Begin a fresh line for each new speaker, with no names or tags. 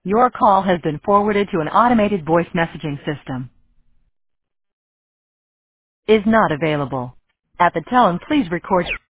Your call has been forwarded to an automated voice messaging system. Is not available. At the tone, please record